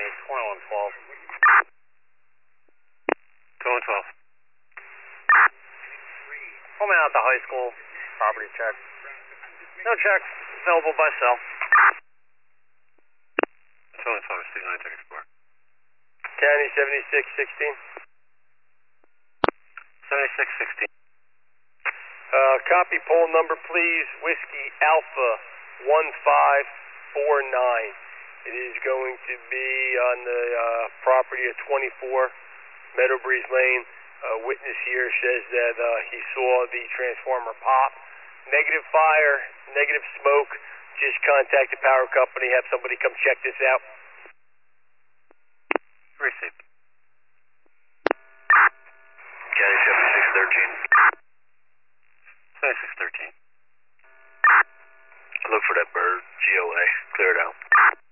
2112. 2112. Pull me out the high school property check. No checks available by cell. 2112, Signal Ticket Score. County 7616. 7616. Copy poll number, please. Whiskey Alpha 1549. It is going to be on the property of 24 Meadow Breeze Lane. Witness here says that he saw the transformer pop. Negative fire, negative smoke. Just contact the power company. Have somebody come check this out. Received. County 7613. 7613. Look for that bird. GOA. Clear it out.